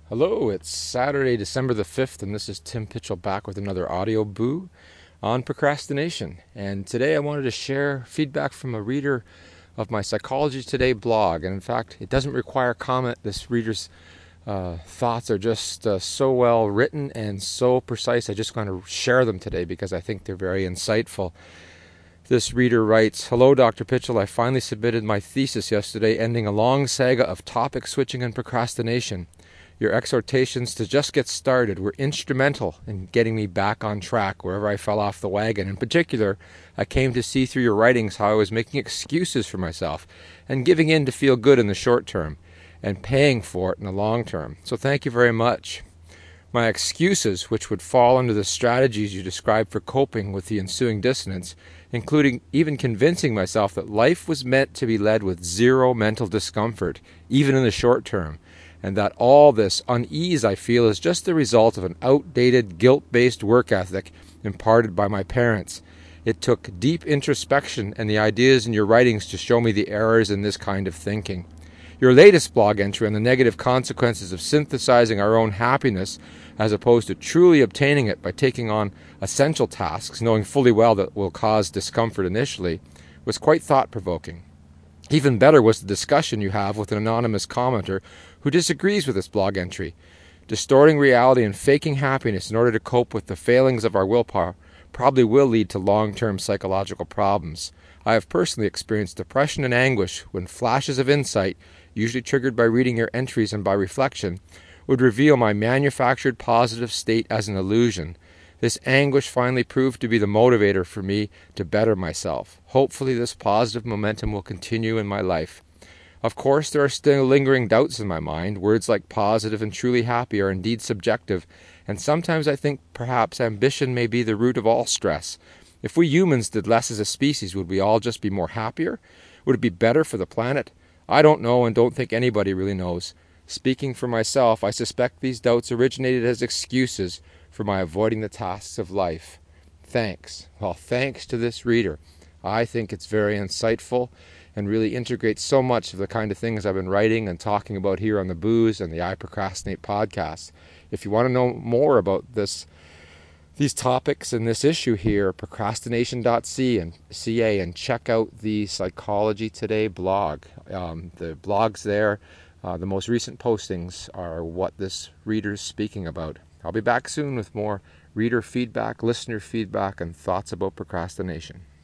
Hello, it's Saturday, December the 5th, and this is Tim Pitchell back with another audio boo on procrastination. And today I wanted to share feedback from a reader of my Psychology Today blog. And in fact, it doesn't require comment. This reader's thoughts are just so well written and so precise. I just want to share them today because I think they're very insightful. This reader writes, "Hello, Dr. Pitchell. I finally submitted my thesis yesterday, ending a long saga of topic switching and procrastination. Your exhortations to just get started were instrumental in getting me back on track wherever I fell off the wagon. In particular, I came to see through your writings how I was making excuses for myself and giving in to feel good in the short term and paying for it in the long term. So thank you very much. My excuses, which would fall under the strategies you described for coping with the ensuing dissonance, including even convincing myself that life was meant to be led with zero mental discomfort, even in the short term, and that all this unease I feel is just the result of an outdated, guilt-based work ethic imparted by my parents. It took deep introspection and the ideas in your writings to show me the errors in this kind of thinking. Your latest blog entry on the negative consequences of synthesizing our own happiness as opposed to truly obtaining it by taking on essential tasks, knowing fully well that will cause discomfort initially, was quite thought-provoking. Even better was the discussion you have with an anonymous commenter who disagrees with this blog entry. Distorting reality and faking happiness in order to cope with the failings of our willpower probably will lead to long-term psychological problems. I have personally experienced depression and anguish when flashes of insight, usually triggered by reading your entries and by reflection, would reveal my manufactured positive state as an illusion. This anguish finally proved to be the motivator for me to better myself. Hopefully this positive momentum will continue in my life. Of course, there are still lingering doubts in my mind. Words like positive and truly happy are indeed subjective, and sometimes I think perhaps ambition may be the root of all stress. If we humans did less as a species, would we all just be more happier? Would it be better for the planet? I don't know and don't think anybody really knows. Speaking for myself, I suspect these doubts originated as excuses for my avoiding the tasks of life. Thanks. Well, thanks to this reader. I think it's very insightful and really integrates so much of the kind of things I've been writing and talking about here on the Booze and the I Procrastinate podcast. If you want to know more about these topics and this issue here, procrastination.ca, and check out the Psychology Today blog. The blogs there, the most recent postings are what this reader is speaking about. I'll be back soon with more reader feedback, listener feedback, and thoughts about procrastination.